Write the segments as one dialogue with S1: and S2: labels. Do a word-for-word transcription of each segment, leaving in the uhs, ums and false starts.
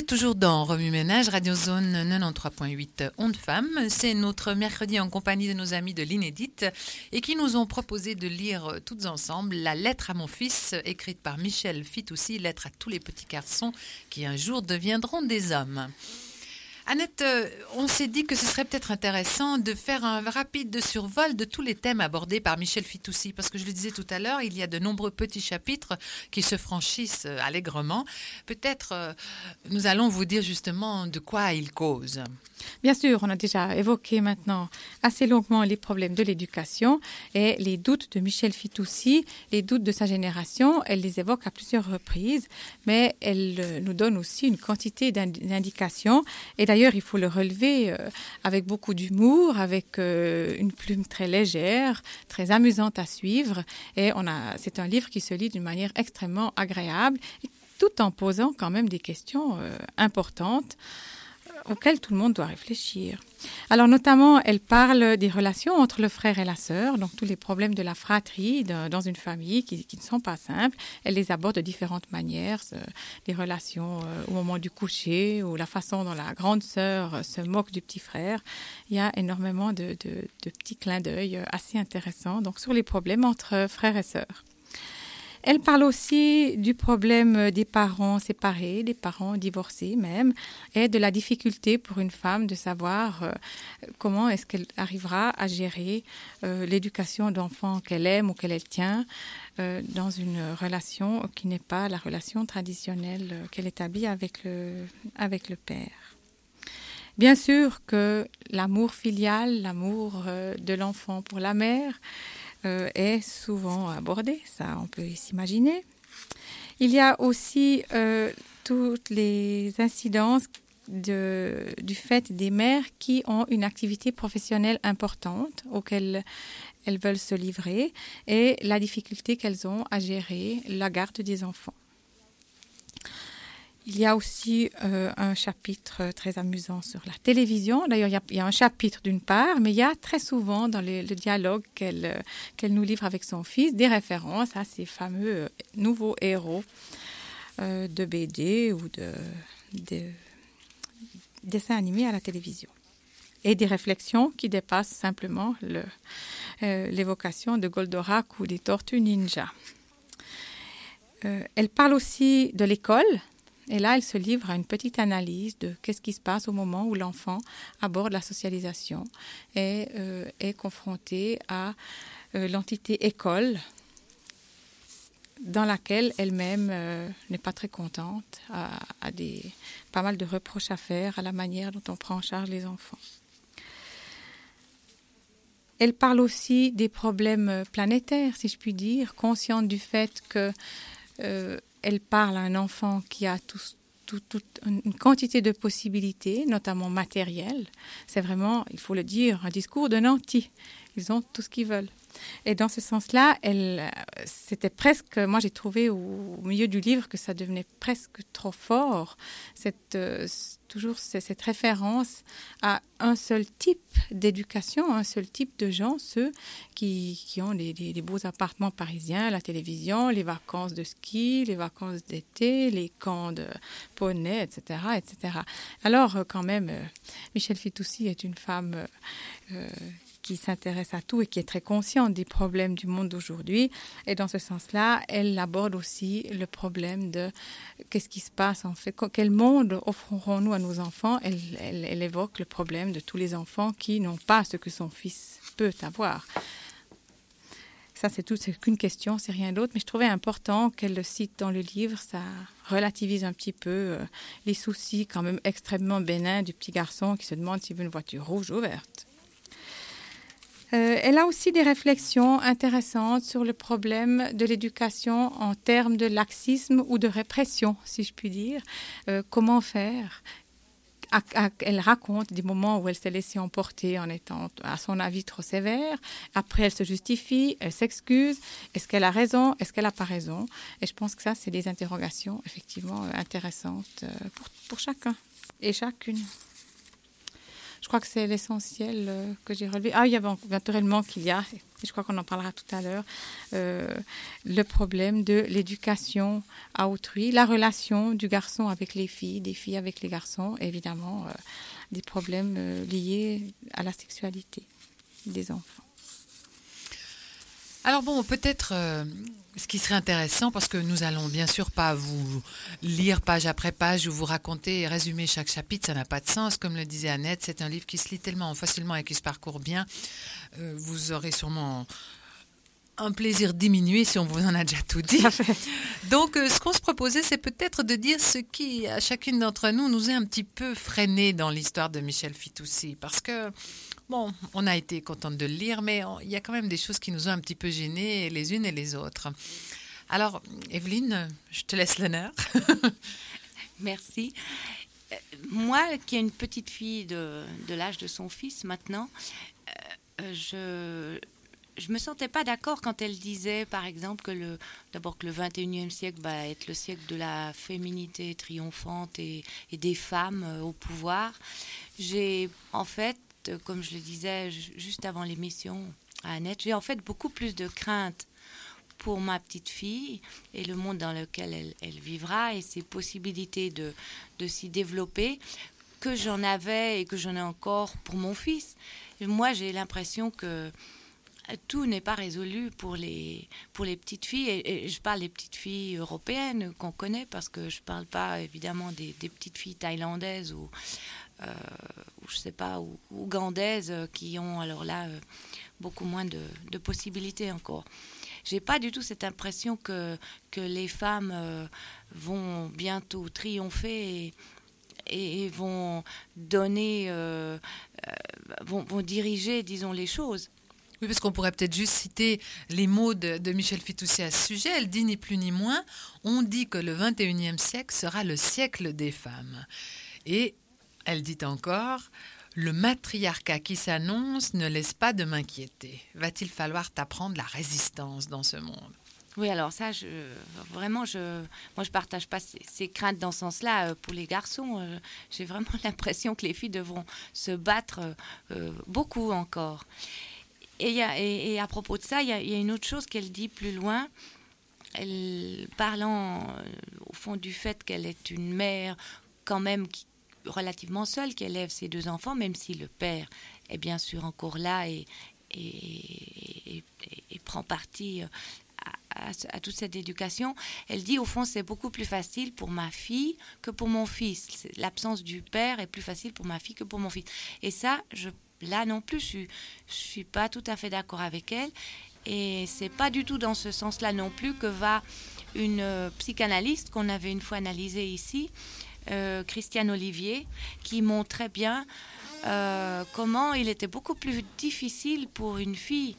S1: êtes toujours dans Remue Ménage, Radio Zone quatre-vingt-treize point huit Ondes Femmes. C'est notre mercredi en compagnie de nos amis de l'Inédite et qui nous ont proposé de lire toutes ensemble La lettre à mon fils, écrite par Michel Fitoussi, lettre à tous les petits garçons qui un jour deviendront des hommes. Annette, on s'est dit que ce serait peut-être intéressant de faire un rapide survol de tous les thèmes abordés par Michel Fitoussi, parce que je le disais tout à l'heure, il y a de nombreux petits chapitres qui se franchissent allègrement. Peut-être euh, nous allons vous dire justement de quoi il cause.
S2: Bien sûr, on a déjà évoqué maintenant assez longuement les problèmes de l'éducation et les doutes de Michel Fitoussi, les doutes de sa génération. Elle les évoque à plusieurs reprises, mais elle nous donne aussi une quantité d'indications. Et d'ailleurs, il faut le relever euh, avec beaucoup d'humour, avec euh, une plume très légère, très amusante à suivre. Et on a, c'est un livre qui se lit d'une manière extrêmement agréable, tout en posant quand même des questions euh, importantes auxquelles tout le monde doit réfléchir. Alors notamment, elle parle des relations entre le frère et la sœur, donc tous les problèmes de la fratrie de, dans une famille qui, qui ne sont pas simples. Elle les aborde de différentes manières, ce, les relations euh, au moment du coucher ou la façon dont la grande sœur se moque du petit frère. Il y a énormément de, de, de petits clins d'œil assez intéressants donc, sur les problèmes entre frères et sœurs. Elle parle aussi du problème des parents séparés, des parents divorcés même, et de la difficulté pour une femme de savoir euh, comment est-ce qu'elle arrivera à gérer euh, l'éducation d'enfants qu'elle aime ou qu'elle tient euh, dans une relation qui n'est pas la relation traditionnelle euh, qu'elle établit avec le, avec le père. Bien sûr que l'amour filial, l'amour euh, de l'enfant pour la mère, Euh, est souvent abordé, ça on peut s'imaginer. Il y a aussi euh, toutes les incidences de, du fait des mères qui ont une activité professionnelle importante auxquelles elles veulent se livrer et la difficulté qu'elles ont à gérer la garde des enfants. Il y a aussi euh, un chapitre très amusant sur la télévision. D'ailleurs, il y a, il y a un chapitre d'une part, mais il y a très souvent dans les, le dialogue qu'elle, euh, qu'elle nous livre avec son fils des références à ces fameux euh, nouveaux héros euh, de B D ou de, de dessins animés à la télévision. Et des réflexions qui dépassent simplement le, euh, l'évocation de Goldorak ou des Tortues Ninja. Euh, elle parle aussi de l'école. Et là, elle se livre à une petite analyse de qu'est-ce qui se passe au moment où l'enfant aborde la socialisation et euh, est confronté à euh, l'entité école dans laquelle elle-même euh, n'est pas très contente, a, a des, pas mal de reproches à faire à la manière dont on prend en charge les enfants. Elle parle aussi des problèmes planétaires, si je puis dire, consciente du fait que euh, elle parle à un enfant qui a tout, tout, tout, une quantité de possibilités, notamment matérielles. C'est vraiment, il faut le dire, un discours de nantis. Ils ont tout ce qu'ils veulent. Et dans ce sens-là, elle, c'était presque, moi j'ai trouvé au, au milieu du livre que ça devenait presque trop fort, cette, euh, toujours cette, cette référence à un seul type d'éducation, un seul type de gens, ceux qui, qui ont des, des, des beaux appartements parisiens, la télévision, les vacances de ski, les vacances d'été, les camps de poney, et cetera, et cetera. Alors quand même, euh, Michel Fitoussi est une femme euh, qui s'intéresse à tout et qui est très consciente des problèmes du monde d'aujourd'hui. Et dans ce sens-là, elle aborde aussi le problème de qu'est-ce qui se passe en fait, quel monde offrons-nous à nos enfants. Elle, elle, elle évoque le problème de tous les enfants qui n'ont pas ce que son fils peut avoir. Ça, c'est tout, c'est qu'une question, c'est rien d'autre. Mais je trouvais important qu'elle le cite dans le livre. Ça relativise un petit peu euh, les soucis quand même extrêmement bénins du petit garçon qui se demande s'il veut une voiture rouge ou verte. Euh, elle a aussi des réflexions intéressantes sur le problème de l'éducation en termes de laxisme ou de répression, si je puis dire. Euh, comment faire ? À, à, elle raconte des moments où elle s'est laissée emporter en étant, à son avis, trop sévère. Après, elle se justifie, elle s'excuse. Est-ce qu'elle a raison ? Est-ce qu'elle n'a pas raison ? Et je pense que ça, c'est des interrogations effectivement intéressantes pour, pour chacun et chacune. je crois que c'est l'essentiel euh, que j'ai relevé. Ah, il y avait naturellement qu'il y a, et je crois qu'on en parlera tout à l'heure, euh, le problème de l'éducation à autrui, la relation du garçon avec les filles, des filles avec les garçons, évidemment, euh, des problèmes euh, liés à la sexualité des enfants.
S1: Alors bon, peut-être euh, ce qui serait intéressant, parce que nous allons bien sûr pas vous lire page après page ou vous raconter et résumer chaque chapitre, ça n'a pas de sens. Comme le disait Annette, c'est un livre qui se lit tellement facilement et qui se parcourt bien. Euh, vous aurez sûrement un plaisir diminué si on vous en a déjà tout dit. Donc euh, ce qu'on se proposait, c'est peut-être de dire ce qui, à chacune d'entre nous, nous est un petit peu freiné dans l'histoire de Michel Fitoussi. Parce que bon, on a été contente de le lire, mais on, il y a quand même des choses qui nous ont un petit peu gênées, les unes et les autres. Alors, Evelyne, je te laisse l'honneur.
S3: Merci. Euh, moi, qui ai une petite fille de, de l'âge de son fils maintenant, euh, je je me sentais pas d'accord quand elle disait, par exemple, que le d'abord que le vingt et unième siècle va être le siècle de la féminité triomphante et, et des femmes euh, au pouvoir. J'ai en fait, comme je le disais juste avant l'émission à Annette, j'ai en fait beaucoup plus de crainte pour ma petite fille et le monde dans lequel elle, elle vivra et ses possibilités de, de s'y développer que j'en avais et que j'en ai encore pour mon fils. Et moi, j'ai l'impression que tout n'est pas résolu pour les, pour les petites filles. Et, et je parle des petites filles européennes qu'on connaît, parce que je ne parle pas évidemment des, des petites filles thaïlandaises ou, euh, ou je sais pas, ou, ougandaises qui ont alors là euh, beaucoup moins de, de possibilités encore. J'ai pas du tout cette impression que, que les femmes euh, vont bientôt triompher et, et vont donner, euh, euh, vont, vont diriger, disons, les choses.
S1: Oui, parce qu'on pourrait peut-être juste citer les mots de, de Michel Fitoussi à ce sujet. Elle dit ni plus ni moins, on dit que le vingt et unième siècle sera le siècle des femmes. Et elle dit encore, le matriarcat qui s'annonce ne laisse pas de m'inquiéter. Va-t-il falloir t'apprendre la résistance dans ce monde ?
S3: Oui, alors ça, je, vraiment, je, moi, je partage pas ces, ces craintes dans ce sens-là. Pour les garçons, euh, j'ai vraiment l'impression que les filles devront se battre euh, beaucoup encore. Et, y a, et, et à propos de ça, il y, y a une autre chose qu'elle dit plus loin, elle, parlant euh, au fond du fait qu'elle est une mère quand même qui, relativement seule, qui élève ses deux enfants, même si le père est bien sûr encore là et, et, et, et, et prend parti à, à, à toute cette éducation. Elle dit, au fond, c'est beaucoup plus facile pour ma fille que pour mon fils. L'absence du père est plus facile pour ma fille que pour mon fils. Et ça, je Là non plus, je ne suis pas tout à fait d'accord avec elle. Et ce n'est pas du tout dans ce sens-là non plus que va une euh, psychanalyste qu'on avait une fois analysée ici, euh, Christiane Olivier, qui montrait bien euh, comment il était beaucoup plus difficile pour une fille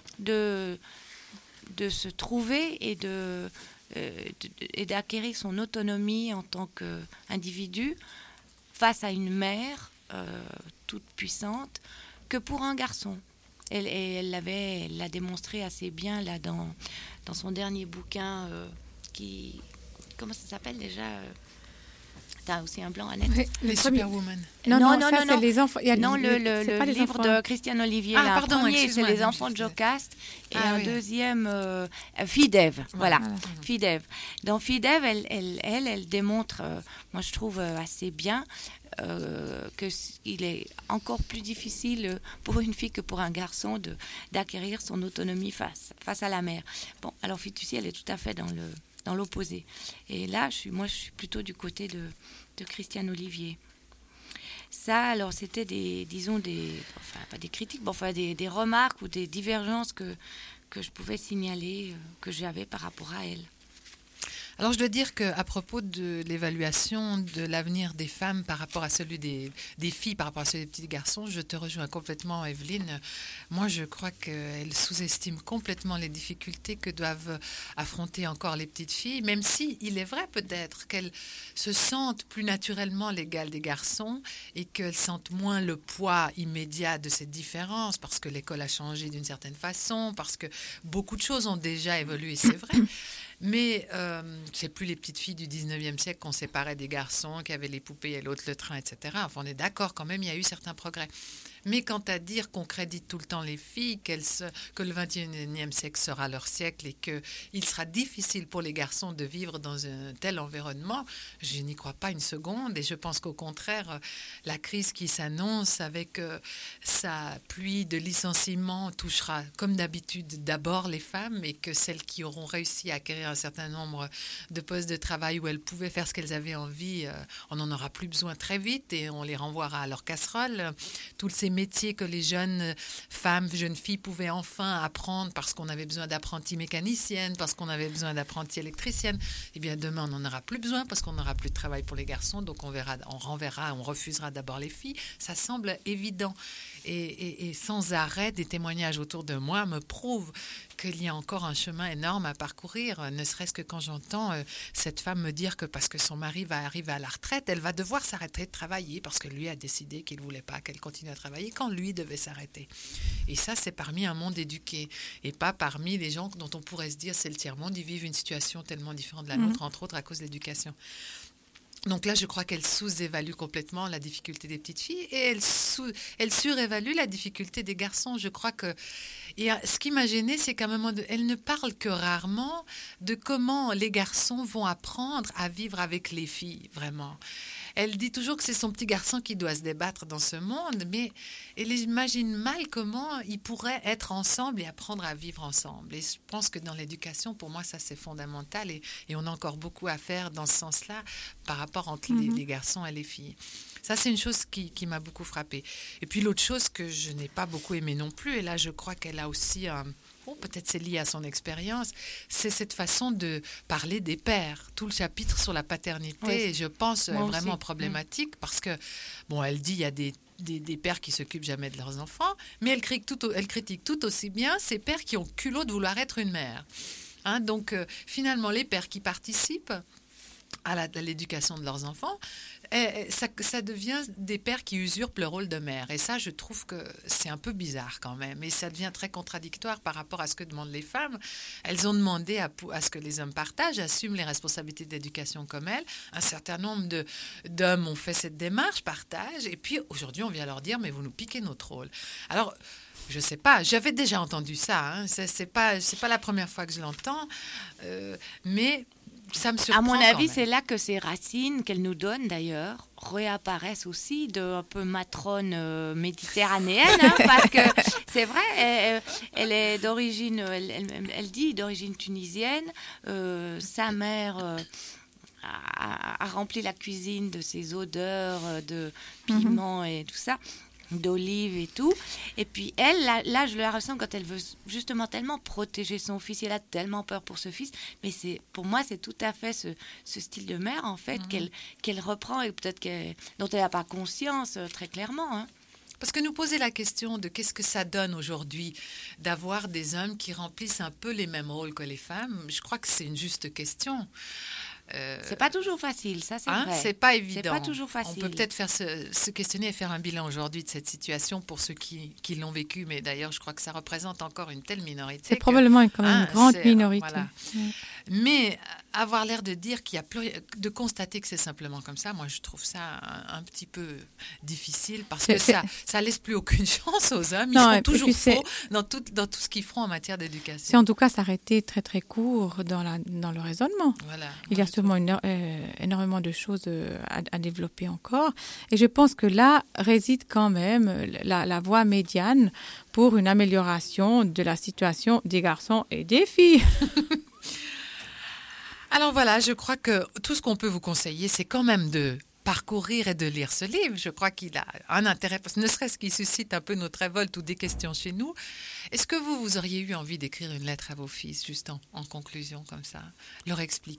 S3: de, de se trouver et, de, euh, de, et d'acquérir son autonomie en tant qu'individu face à une mère Euh, toute puissante, que pour un garçon. Elle, elle l'avait, elle l'a démontré assez bien là dans, dans son dernier bouquin euh, qui... Comment ça s'appelle déjà euh, T'as aussi un blanc, Annette.
S1: Oui, les Superwoman.
S2: Non, non, non, non,
S3: ça,
S2: non, c'est les enfants. Il y a
S3: non, le, le, le livre de Christiane Olivier.
S1: Ah,
S3: là,
S1: pardon,
S3: un premier, c'est Les
S1: non,
S3: enfants de Jocaste. Et
S1: ah,
S3: un
S1: oui.
S3: deuxième, euh, Fille d'Ève. Voilà,
S2: Voilà.
S3: Fille d'Ève. Dans Fille d'Ève, elle, elle, elle, elle démontre, euh, moi je trouve euh, assez bien, euh, qu'il est encore plus difficile pour une fille que pour un garçon de, d'acquérir son autonomie face, face à la mère. Bon, alors Fitoussi, elle est tout à fait dans, le, dans l'opposé. Et là, je suis, moi je suis plutôt du côté de... de Christiane Olivier. Ça, alors, c'était des, disons, des, enfin, pas des critiques, mais enfin, des, des remarques ou des divergences que, que je pouvais signaler, euh, que j'avais par rapport à elle.
S1: Alors, je dois dire qu'à propos de l'évaluation de l'avenir des femmes par rapport à celui des, des filles, par rapport à celui des petits garçons, je te rejoins complètement, Evelyne. Moi, je crois qu'elle sous-estime complètement les difficultés que doivent affronter encore les petites filles, même si il est vrai peut-être qu'elles se sentent plus naturellement l'égale des garçons et qu'elles sentent moins le poids immédiat de cette différence, parce que l'école a changé d'une certaine façon, parce que beaucoup de choses ont déjà évolué, c'est vrai. Mais euh, c'est plus les petites filles du dix-neuvième siècle qu'on séparait des garçons, qui avaient les poupées et l'autre le train, et cetera. Enfin, on est d'accord quand même, il y a eu certains progrès. Mais quant à dire qu'on crédite tout le temps les filles, qu'elles se, que le vingt et unième siècle sera leur siècle et qu'il sera difficile pour les garçons de vivre dans un tel environnement, je n'y crois pas une seconde. Et je pense qu'au contraire, la crise qui s'annonce avec euh, sa pluie de licenciements touchera, comme d'habitude, d'abord les femmes, et que celles qui auront réussi à acquérir un certain nombre de postes de travail où elles pouvaient faire ce qu'elles avaient envie, euh, on n'en aura plus besoin très vite et on les renvoiera à leur casserole. Tous ces métiers que les jeunes femmes, jeunes filles pouvaient enfin apprendre parce qu'on avait besoin d'apprentis mécaniciennes, parce qu'on avait besoin d'apprentis électriciennes, eh bien demain on n'en aura plus besoin parce qu'on n'aura plus de travail pour les garçons, donc on verra, on renverra, on refusera d'abord les filles. Ça semble évident. Et, et, et sans arrêt, des témoignages autour de moi me prouvent qu'il y a encore un chemin énorme à parcourir, ne serait-ce que quand j'entends euh, cette femme me dire que parce que son mari va arriver à la retraite, elle va devoir s'arrêter de travailler parce que lui a décidé qu'il ne voulait pas qu'elle continue à travailler quand lui devait s'arrêter. Et ça, c'est parmi un monde éduqué et pas parmi les gens dont on pourrait se dire c'est le tiers-monde, ils vivent une situation tellement différente de la nôtre, mmh. entre autres à cause de l'éducation. Donc là, je crois qu'elle sous-évalue complètement la difficulté des petites filles et elle, sous, elle surévalue la difficulté des garçons. Je crois que et ce qui m'a gênée, c'est qu'à un moment donné, elle ne parle que rarement de comment les garçons vont apprendre à vivre avec les filles, vraiment. Elle dit toujours que c'est son petit garçon qui doit se débattre dans ce monde, mais elle imagine mal comment ils pourraient être ensemble et apprendre à vivre ensemble. Et je pense que dans l'éducation, pour moi, ça c'est fondamental et, et on a encore beaucoup à faire dans ce sens-là par rapport entre mm-hmm. les, les garçons et les filles. Ça, c'est une chose qui, qui m'a beaucoup frappée. Et puis l'autre chose que je n'ai pas beaucoup aimée non plus, et là je crois qu'elle a aussi un... Oh, peut-être c'est lié à son expérience, c'est cette façon de parler des pères. Tout le chapitre sur la paternité, oui, je pense, moi vraiment aussi. Problématique, mmh. parce que, bon, elle dit il y a des, des, des pères qui s'occupent jamais de leurs enfants, mais elle critique tout, elle critique tout aussi bien ces pères qui ont culot de vouloir être une mère. Hein, donc, euh, finalement, les pères qui participent à, la, à l'éducation de leurs enfants, et ça, ça devient des pères qui usurpent le rôle de mère. Et ça, je trouve que c'est un peu bizarre quand même. Et ça devient très contradictoire par rapport à ce que demandent les femmes. Elles ont demandé à, à ce que les hommes partagent, assument les responsabilités d'éducation comme elles. Un certain nombre de, d'hommes ont fait cette démarche, partagent. Et puis aujourd'hui, on vient leur dire, mais vous nous piquez notre rôle. Alors... Je sais pas, j'avais déjà entendu ça. Hein. C'est, c'est pas, c'est pas la première fois que je l'entends, euh, mais ça me surprend.
S3: À mon avis,
S1: quand même.
S3: C'est là que ces racines qu'elle nous donne d'ailleurs réapparaissent aussi de un peu matrone euh, méditerranéenne, hein, parce que c'est vrai, elle, elle est d'origine, elle, elle, elle dit d'origine tunisienne. Euh, sa mère. Euh, a, a rempli la cuisine de ces odeurs de piment mm-hmm. et tout ça. D'olive et tout. Et puis elle, là, là, je la ressens quand elle veut justement tellement protéger son fils. Elle a tellement peur pour ce fils. Mais c'est, pour moi, c'est tout à fait ce, ce style de mère, en fait, mmh. qu'elle, qu'elle reprend et peut-être qu'elle, dont elle n'a pas conscience, euh, très clairement. Hein.
S1: Parce que nous poser la question de qu'est-ce que ça donne aujourd'hui d'avoir des hommes qui remplissent un peu les mêmes rôles que les femmes, je crois que c'est une juste question.
S3: Euh, c'est pas toujours facile, ça c'est
S1: hein,
S3: vrai.
S1: C'est pas évident.
S3: C'est pas toujours facile.
S1: On peut peut-être faire se, se questionner et faire un bilan aujourd'hui de cette situation pour ceux qui, qui l'ont vécu, mais d'ailleurs je crois que ça représente encore une telle minorité.
S2: C'est
S1: que,
S2: probablement quand même
S1: hein,
S2: une grande
S1: c'est,
S2: minorité.
S1: Voilà. Ouais. Mais avoir l'air de dire qu'il y a plus, de constater que c'est simplement comme ça, moi je trouve ça un, un petit peu difficile parce c'est, que c'est... ça, ça laisse plus aucune chance aux hommes. Ils non, sont toujours faux dans tout, dans tout ce qu'ils feront en matière d'éducation.
S2: C'est en tout cas s'arrêter très très court dans, la, dans le raisonnement. Voilà. Il y a sûrement une, euh, énormément de choses à, à développer encore. Et je pense que là réside quand même la, la voie médiane pour une amélioration de la situation des garçons et des filles.
S1: Alors voilà, je crois que tout ce qu'on peut vous conseiller, c'est quand même de parcourir et de lire ce livre. Je crois qu'il a un intérêt, parce que ne serait-ce qu'il suscite un peu notre révolte ou des questions chez nous. Est-ce que vous, vous auriez eu envie d'écrire une lettre à vos fils, juste en, en conclusion, comme ça, leur expliquer ?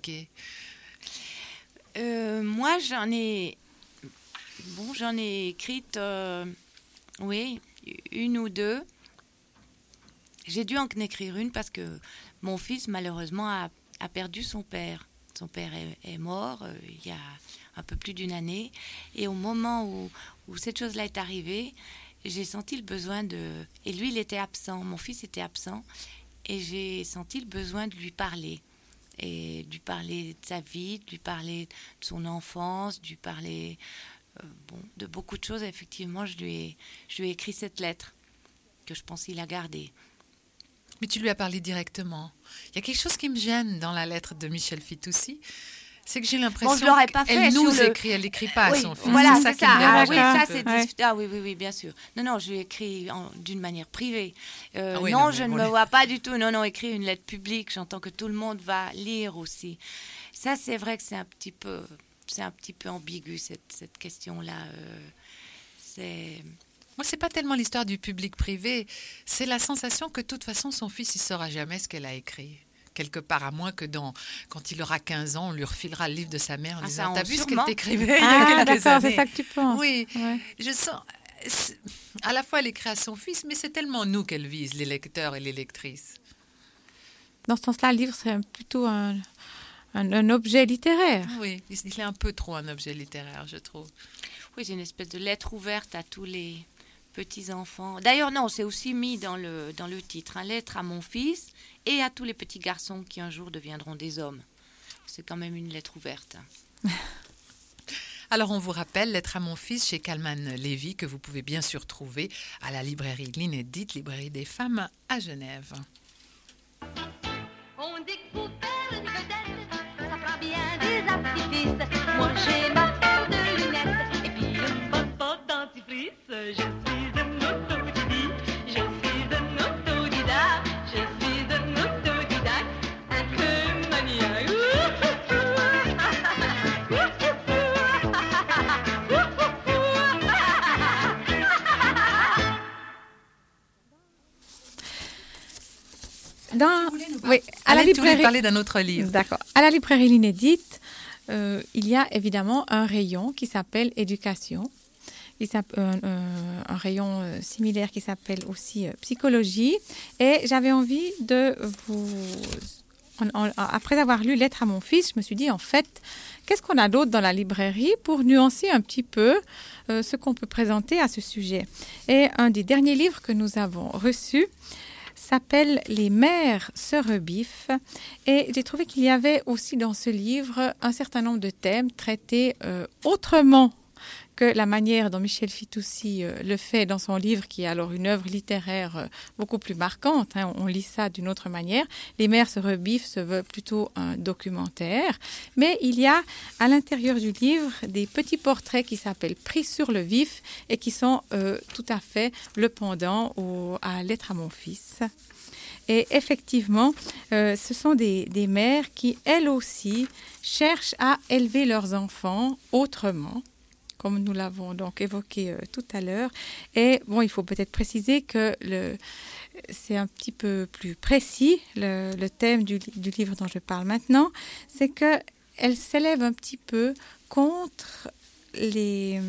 S3: Euh, moi, j'en ai, bon, j'en ai écrite, euh, oui, une ou deux. J'ai dû en écrire une parce que mon fils, malheureusement, a, a perdu son père. Son père est, est mort euh, il y a un peu plus d'une année. Et au moment où, où cette chose-là est arrivée, j'ai senti le besoin de... Et lui, il était absent. Mon fils était absent. Et j'ai senti le besoin de lui parler. et de lui parler de sa vie, de lui parler de son enfance, de lui parler euh, bon, de beaucoup de choses. Effectivement, je lui ai, je lui ai écrit cette lettre que je pense qu'il a gardée.
S1: Mais tu lui as parlé directement. Il y a quelque chose qui me gêne dans la lettre de Michel Fitoussi. C'est que j'ai l'impression
S3: bon, je l'aurais pas
S1: qu'elle
S3: fait
S1: nous
S3: le...
S1: écrit, elle n'écrit pas
S3: oui,
S1: à son fils.
S3: Voilà,
S1: c'est ça,
S3: c'est
S1: qui
S3: ça.
S1: me
S3: Ah,
S1: dérange
S3: oui,
S1: un
S3: ça
S1: peu.
S3: c'est
S2: Ouais.
S3: dis- ah oui, oui, oui, bien sûr. Non, non, je lui ai écrit en- d'une manière privée. Euh,
S1: Ah oui,
S3: non,
S1: non, mais
S3: je ne
S1: bon,
S3: me
S1: les-
S3: vois pas du tout. Non, non, écrire une lettre publique. J'entends que tout le monde va lire aussi. Ça, c'est vrai que c'est un petit peu, c'est un petit peu ambigu cette, cette question-là. Euh, c'est
S1: Moi, c'est pas tellement l'histoire du public-privé. C'est la sensation que de toute façon, son fils, il saura jamais ce qu'elle a écrit. Quelque part, à moins que dans, quand il aura quinze ans, on lui refilera le livre de sa mère en
S3: Ah,
S1: disant
S3: ça, on-
S1: T'as vu ce qu'elle
S3: sûrement.
S1: t'écrivait il y a
S2: Ah,
S1: quelques
S2: d'accord, c'est
S1: années
S2: ça que tu penses.
S1: Oui,
S2: Ouais.
S1: je sens. c'est- À la fois, elle écrit à son fils, mais c'est tellement nous qu'elle vise, les lecteurs et les lectrices.
S2: Dans ce sens-là, le livre serait plutôt un, un, un objet littéraire.
S1: Oui, il il est un peu trop un objet littéraire, je trouve.
S3: Oui, c'est une espèce de lettre ouverte à tous les petits-enfants. D'ailleurs, non, c'est aussi mis dans le, dans le titre, hein, lettre à mon fils et à tous les petits garçons qui un jour deviendront des hommes. C'est quand même une lettre ouverte.
S1: Alors, on vous rappelle, Lettre à mon fils chez Kalman Lévy, que vous pouvez bien sûr trouver à la librairie L'Inédite, librairie des femmes à Genève.
S4: On dit que pour faire une vedette, ça prend bien des artifices. Moi j'ai ma paire de lunettes et puis une bonne botte dentifrice. Je suis un autodidacte, je suis un autodidacte, je suis un autodidacte, un peu maniaque.
S2: Dans, oui, à la
S1: Alain, tu voulais
S2: librairie.
S1: parler d'un autre livre.
S2: D'accord. À la librairie L'Inédite, euh, il y a évidemment un rayon qui s'appelle éducation. Il s'app- euh, euh, un rayon euh, similaire qui s'appelle aussi euh, psychologie. Et j'avais envie de vous... en- en- après avoir lu Lettre à mon fils, je me suis dit, en fait, qu'est-ce qu'on a d'autre dans la librairie pour nuancer un petit peu euh, ce qu'on peut présenter à ce sujet. Et un des derniers livres que nous avons reçus s'appelle « Les mères se rebiffent » et j'ai trouvé qu'il y avait aussi dans ce livre un certain nombre de thèmes traités euh, autrement que la manière dont Michel Fitoussi euh, le fait dans son livre, qui est alors une œuvre littéraire euh, beaucoup plus marquante. Hein, on, on lit ça d'une autre manière. Les mères se rebiffent se veut plutôt un documentaire. Mais il y a à l'intérieur du livre des petits portraits qui s'appellent « Pris sur le vif » et qui sont euh, tout à fait le pendant au, à « Lettre à mon fils ». Et effectivement, euh, ce sont des, des mères qui, elles aussi, cherchent à élever leurs enfants autrement, comme nous l'avons donc évoqué euh, tout à l'heure. Et bon, il faut peut-être préciser que le, c'est un petit peu plus précis, le, le thème du, du livre dont je parle maintenant, c'est qu'elle s'élève un petit peu contre les...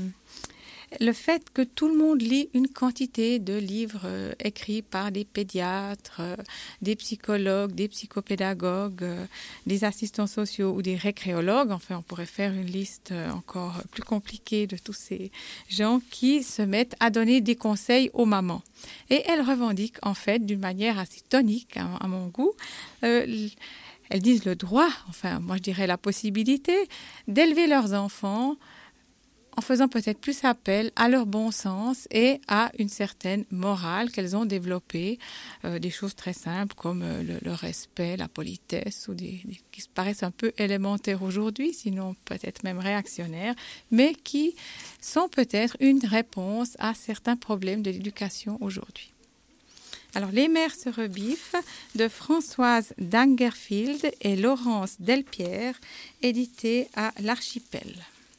S2: le fait que tout le monde lit une quantité de livres euh, écrits par des pédiatres, euh, des psychologues, des psychopédagogues, euh, des assistants sociaux ou des récréologues. Enfin, on pourrait faire une liste euh, encore plus compliquée de tous ces gens qui se mettent à donner des conseils aux mamans. Et elles revendiquent en fait d'une manière assez tonique, à, à mon goût, euh, l- elles disent le droit, enfin moi je dirais la possibilité d'élever leurs enfants en faisant peut-être plus appel à leur bon sens et à une certaine morale qu'elles ont développée, euh, des choses très simples comme euh, le, le respect, la politesse, ou des, des, qui paraissent un peu élémentaires aujourd'hui, sinon peut-être même réactionnaires, mais qui sont peut-être une réponse à certains problèmes de l'éducation aujourd'hui. Alors, Les mères se rebiffent de Françoise Dangerfield et Laurence Delpierre, édité à l'Archipel.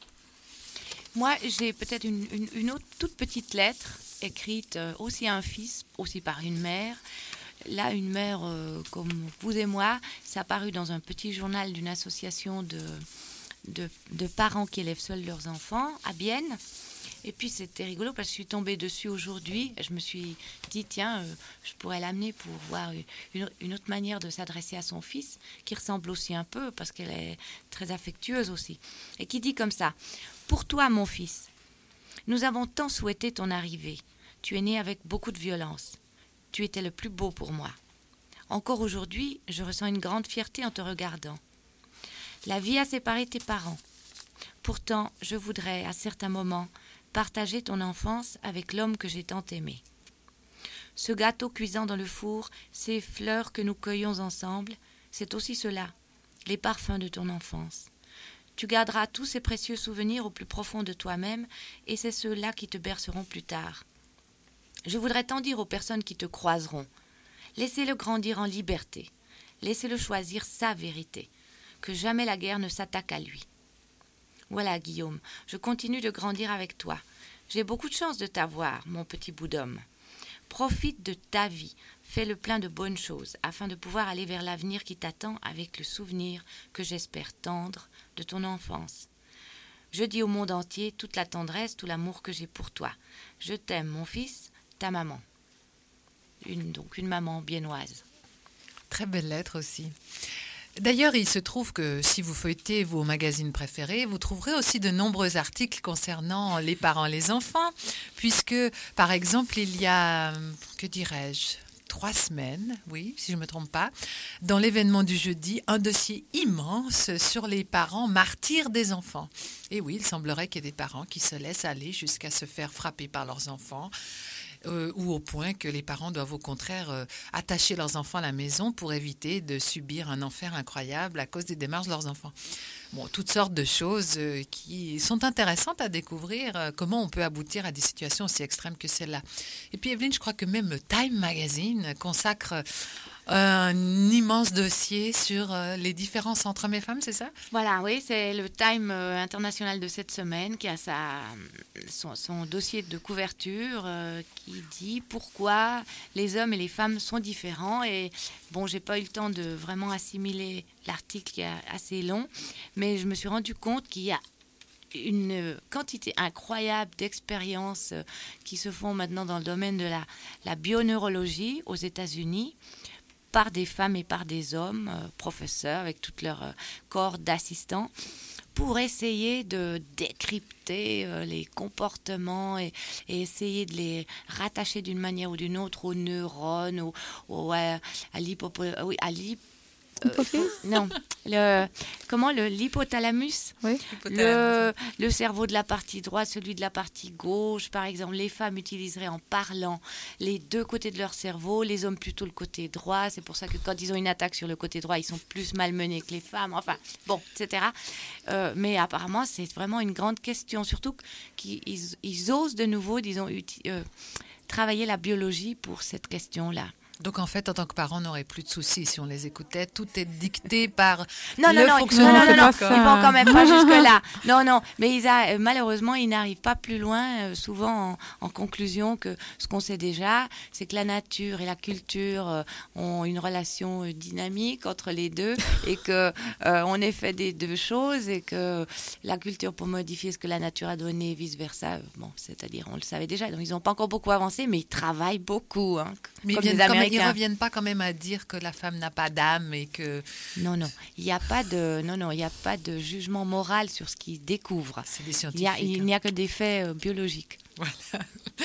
S3: Moi, j'ai peut-être une, une, une autre toute petite lettre écrite euh, aussi à un fils, aussi par une mère. Là, une mère euh, comme vous et moi, ça a paru dans un petit journal d'une association de, de, de parents qui élèvent seuls leurs enfants à Bienne. Et puis, c'était rigolo parce que je suis tombée dessus aujourd'hui. Je me suis dit, tiens, euh, je pourrais l'amener pour voir une, une autre manière de s'adresser à son fils, qui ressemble aussi un peu parce qu'elle est très affectueuse aussi. Et qui dit comme ça: pour toi, mon fils, nous avons tant souhaité ton arrivée. Tu es né avec beaucoup de violence. Tu étais le plus beau pour moi. Encore aujourd'hui, je ressens une grande fierté en te regardant. La vie a séparé tes parents. Pourtant, je voudrais, à certains moments, partager ton enfance avec l'homme que j'ai tant aimé. Ce gâteau cuisant dans le four, ces fleurs que nous cueillons ensemble, c'est aussi cela, les parfums de ton enfance. Tu garderas tous ces précieux souvenirs au plus profond de toi-même, et c'est ceux-là qui te berceront plus tard. Je voudrais tant dire aux personnes qui te croiseront, laissez-le grandir en liberté, laissez-le choisir sa vérité, que jamais la guerre ne s'attaque à lui. Voilà, Guillaume, je continue de grandir avec toi. J'ai beaucoup de chance de t'avoir, mon petit bout d'homme. Profite de ta vie, fais le plein de bonnes choses, afin de pouvoir aller vers l'avenir qui t'attend avec le souvenir que j'espère tendre de ton enfance. Je dis au monde entier toute la tendresse, tout l'amour que j'ai pour toi. Je t'aime, mon fils, ta maman. Une, donc une maman biennoise.
S1: Très belle lettre aussi. D'ailleurs, il se trouve que si vous feuilletez vos magazines préférés, vous trouverez aussi de nombreux articles concernant les parents et les enfants, puisque, par exemple, il y a, que dirais-je, trois semaines, oui, si je ne me trompe pas, dans l'événement du jeudi, un dossier immense sur les parents martyrs des enfants. Et oui, il semblerait qu'il y ait des parents qui se laissent aller jusqu'à se faire frapper par leurs enfants, Euh, ou au point que les parents doivent au contraire euh, attacher leurs enfants à la maison pour éviter de subir un enfer incroyable à cause des démarches de leurs enfants. Bon, toutes sortes de choses euh, qui sont intéressantes à découvrir, euh, comment on peut aboutir à des situations aussi extrêmes que celle-là. Et puis Evelyne, je crois que même Time Magazine consacre euh, un immense dossier sur euh, les différences entre hommes et femmes, c'est ça ?
S3: Voilà, oui, c'est le Time euh, international de cette semaine qui a sa, son, son dossier de couverture euh, qui dit pourquoi les hommes et les femmes sont différents. Et bon, j'ai pas eu le temps de vraiment assimiler l'article qui est assez long, mais je me suis rendu compte qu'il y a une quantité incroyable d'expériences euh, qui se font maintenant dans le domaine de la, la bioneurologie aux États-Unis, par des femmes et par des hommes, euh, professeurs, avec tout leur euh, corps d'assistants, pour essayer de décrypter euh, les comportements et, et essayer de les rattacher d'une manière ou d'une autre aux neurones, au, au, à, à l'hypopo- oui, à l'hyp- euh, non, le, comment le, l'hypothalamus,
S2: Oui.
S3: le, le cerveau de la partie droite, celui de la partie gauche, par exemple. Les femmes utiliseraient en parlant les deux côtés de leur cerveau, les hommes plutôt le côté droit. C'est pour ça que quand ils ont une attaque sur le côté droit, ils sont plus malmenés que les femmes. Enfin, bon, et cetera. Euh, mais apparemment, c'est vraiment une grande question, surtout qu'ils ils, ils osent de nouveau, disons, uti- euh, travailler la biologie pour cette question-là.
S1: Donc en fait, en tant que parent, on n'aurait plus de soucis si on les écoutait. Tout est dicté par
S3: Non,
S1: le
S3: non, non,
S1: fonctionnement
S3: non, non,
S1: du
S3: non,
S1: corps.
S3: ils vont quand même pas jusque-là. Non, non, mais ils a, malheureusement, ils n'arrivent pas plus loin, euh, souvent en, en conclusion que ce qu'on sait déjà, c'est que la nature et la culture euh, ont une relation euh, dynamique entre les deux et que euh, on est fait des deux choses et que la culture pour modifier ce que la nature a donné et vice-versa, euh, bon, c'est-à-dire, on le savait déjà. Donc, ils n'ont pas encore beaucoup avancé, mais ils travaillent beaucoup, hein,
S1: Mais
S3: comme
S1: ils,
S3: les
S1: viennent quand même- ils
S3: Américains.
S1: reviennent pas quand même à dire que la femme n'a pas d'âme et que
S3: Non, non, il n'y a pas de, non, non, il n'y a pas de jugement moral sur ce qu'ils découvrent.
S1: c'est des
S3: Il
S1: scientifiques.
S3: n'y a, il n'y a que des faits euh, biologiques.
S1: Voilà.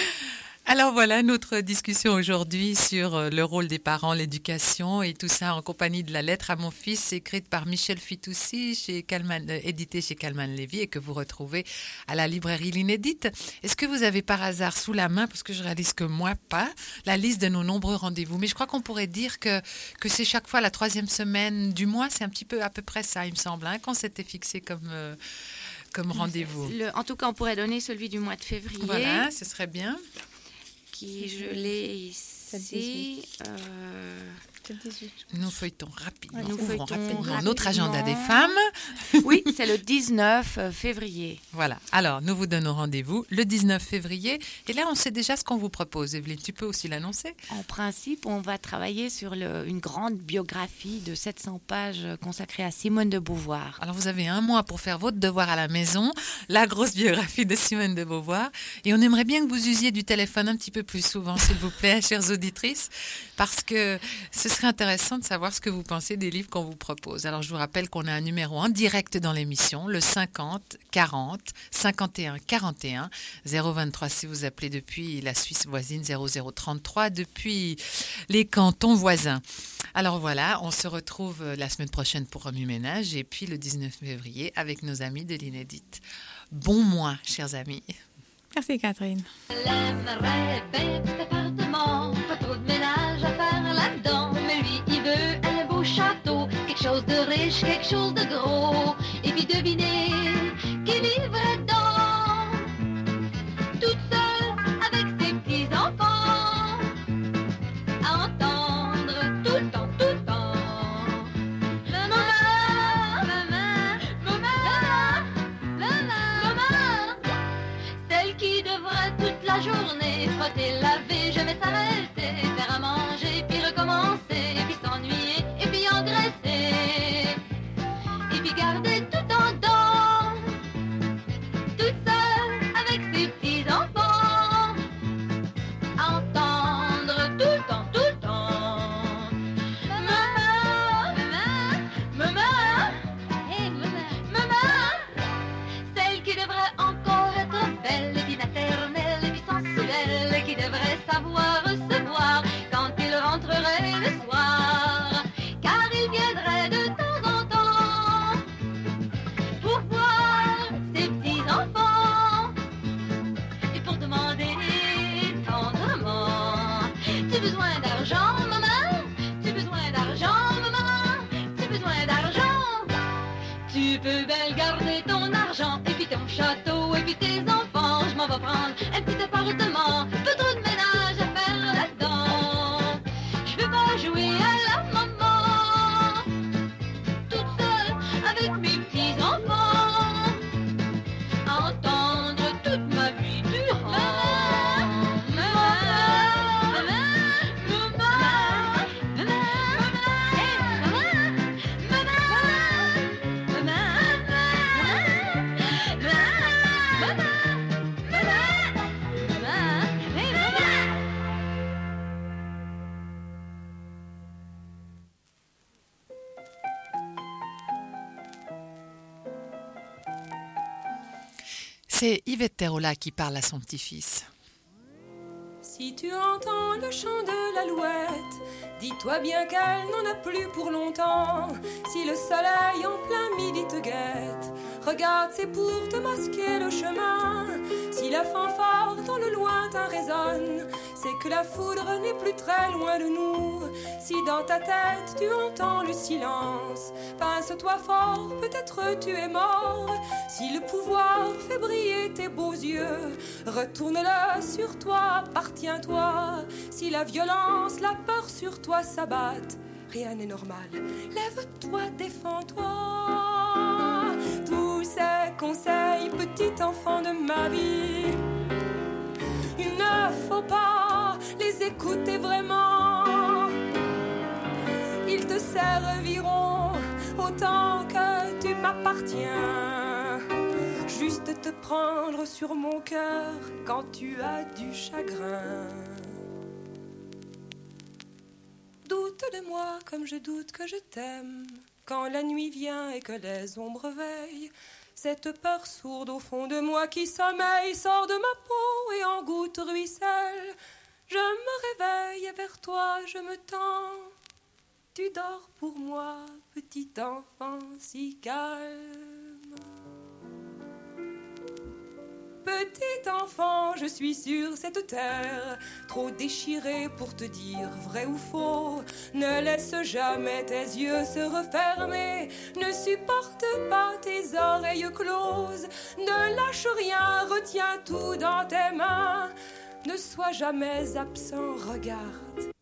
S1: Alors voilà notre discussion aujourd'hui sur euh, le rôle des parents, l'éducation et tout ça en compagnie de la lettre à mon fils écrite par Michel Fitoussi, chez Calman, euh, éditée chez Calman Lévy et que vous retrouvez à la librairie L'Inédite. Est-ce que vous avez par hasard sous la main, parce que je réalise que moi pas, la liste de nos nombreux rendez-vous? Mais je crois qu'on pourrait dire que, que c'est chaque fois la troisième semaine du mois, c'est un petit peu à peu près ça, il me semble, hein, qu'on s'était fixé comme, euh, comme rendez-vous.
S3: Le- en tout cas, on pourrait donner celui du mois de février,
S1: Voilà, ce serait bien.
S3: qui je l'ai
S2: C'est le
S3: ici.
S2: dix-huit.
S3: euh,
S2: C'est le dix-huit.
S1: Nous feuilletons rapidement,
S3: Nous
S1: ouvrons
S3: feuilletons
S1: rapidement notre agenda des
S3: rapidement.
S1: femmes.
S3: oui, c'est le dix-neuf février.
S1: Voilà. Alors, nous vous donnons rendez-vous le dix-neuf février. Et là, on sait déjà ce qu'on vous propose. Evelyne, tu peux aussi l'annoncer?
S3: En principe, on va travailler sur le- une grande biographie de sept cents pages consacrée à Simone de Beauvoir.
S1: Alors, vous avez un mois pour faire votre devoir à la maison, la grosse biographie de Simone de Beauvoir. Et on aimerait bien que vous usiez du téléphone un petit peu plus souvent, s'il vous plaît, chères auditrices, parce que ce serait intéressant de savoir ce que vous pensez des livres qu'on vous propose. Alors, je vous rappelle qu'on a un numéro en direct dans l'émission, le cinquante quarante cinquante et un quarante et un, zéro vingt-trois si vous appelez depuis la Suisse voisine, zéro zéro trente-trois depuis les cantons voisins. Alors voilà, on se retrouve la semaine prochaine pour Remue Ménage et puis le dix-neuf février avec nos amis de l'Inédite. Bon mois, chers amis.
S2: Merci Catherine.
S4: Elle aimerait bien petit appartement, pas trop de ménage à faire là-dedans. Mais lui, il veut un beau château, quelque chose de riche, quelque chose de gros. Et puis devinez qui vivrait dedans, toute seule avec ses petits-enfants, à entendre tout le temps, tout le temps. Maman, maman, maman, maman, maman, celle qui devrait toute la journée frotter, laver, jamais s'arrêter, faire à manger, puis recommencer, puis s'ennuyer, et puis engraisser, et puis garder tout en dedans, toute seule avec ses petits-enfants, à entendre tout le temps, tout le temps. Maman, maman, maman, hey, maman, maman, celle qui devrait encore être belle, et puis maternelle, et puis sensuelle, qui devrait savoir recevoir quand il rentrerait le soir, car il viendrait de temps en temps pour voir ses petits-enfants et pour demander tendrement: tu as besoin d'argent, maman? Tu as besoin d'argent, maman? Tu as besoin d'argent? Tu peux bien garder ton argent, et puis ton château, et puis tes enfants. Je m'en vais prendre un petit appartement, pas trop de ménage à faire là-dedans. Je veux pas jouer à la maman, toute seule avec mes petits-enfants, à entendre toute ma vie durant. Maman, maman, maman, maman, hey, maman, maman, maman, maman,
S1: C'est Yvette Terola qui parle à son petit-fils.
S5: Si tu entends le chant de l'alouette, dis-toi bien qu'elle n'en a plus pour longtemps. Si le soleil en plein midi te guette, regarde, c'est pour te masquer le chemin. Si la fanfare dans le lointain résonne, c'est que la foudre n'est plus très loin de nous. Si dans ta tête tu entends le silence, pince-toi fort, peut-être tu es mort. Si le pouvoir fait briller tes beaux yeux, retourne-le sur toi, appartiens-toi. Si la violence, la peur sur toi s'abattent, rien n'est normal, lève-toi, défends-toi. Tous ces conseils, petit enfant de ma vie, il ne faut pas les écouter vraiment. Ils te serviront autant que tu m'appartiens. Juste te prendre sur mon cœur quand tu as du chagrin. Doute de moi comme je doute que je t'aime. Quand la nuit vient et que les ombres veillent, cette peur sourde au fond de moi qui sommeille sort de ma peau et en gouttes ruisselle. Je me réveille et vers toi je me tends. Tu dors pour moi, petit enfant si calme. Petit enfant, je suis sur cette terre, trop déchirée pour te dire vrai ou faux. Ne laisse jamais tes yeux se refermer, ne supporte pas tes oreilles closes. Ne lâche rien, retiens tout dans tes mains. Ne sois jamais absent, regarde,